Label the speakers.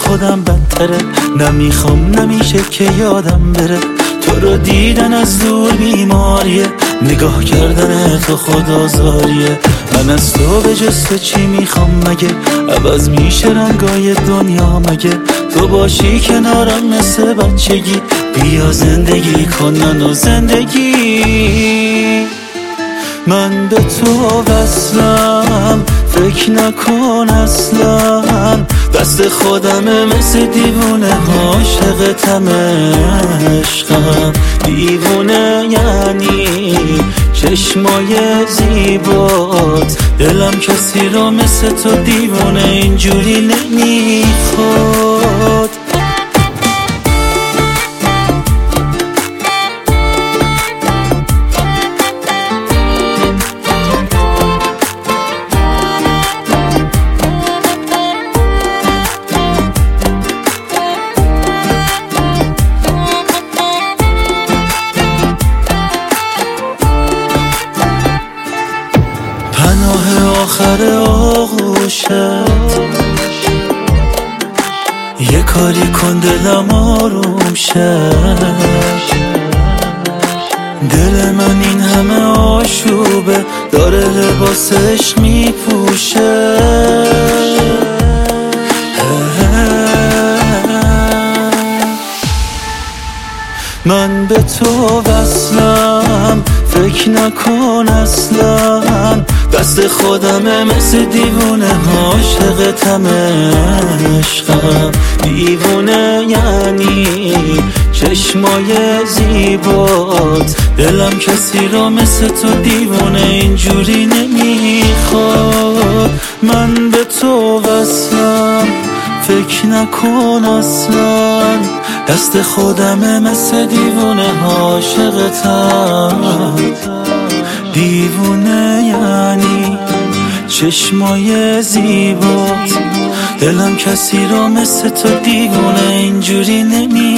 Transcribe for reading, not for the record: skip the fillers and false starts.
Speaker 1: خودم بدتره. نمیخوام نمیشه که یادم بره، تو رو دیدن از دور بیماریه، نگاه کردن تو خدازاریه. من از تو به جز تو چی میخوام مگه؟ عوض میشه رنگای دنیا مگه؟ تو باشی کنارم مثل بچگی، بیا زندگی کن منو زندگی. من به تو وصلم، فکر نکن اصلا دست خودمه مثل دیوونه، عاشقتم عشقم دیوونه، یعنی چشمای زیبات، دلم کسی رو مثل تو دیوونه اینجوری نمیخواد. پناه آخر آغوشت، یه کاری کن دلم آروم شه. دل من این همه آشوبه، داره لباسش میپوشه. من به تو وصلم، فکر نکن اصلا دست خودمه مثل دیوونه، عاشقتم عشقم دیوونه، یعنی چشمای زیبات، دلم کسی رو مثل تو دیوونه اینجوری نمیخواد. من به تو وصلم، فکر نکن اصلا دست خودمه مثل دیوونه، عاشقتم دیوونه، یعنی چشمای زیبات، دلم کسی رو مثل تو دیوونه اینجوری نمی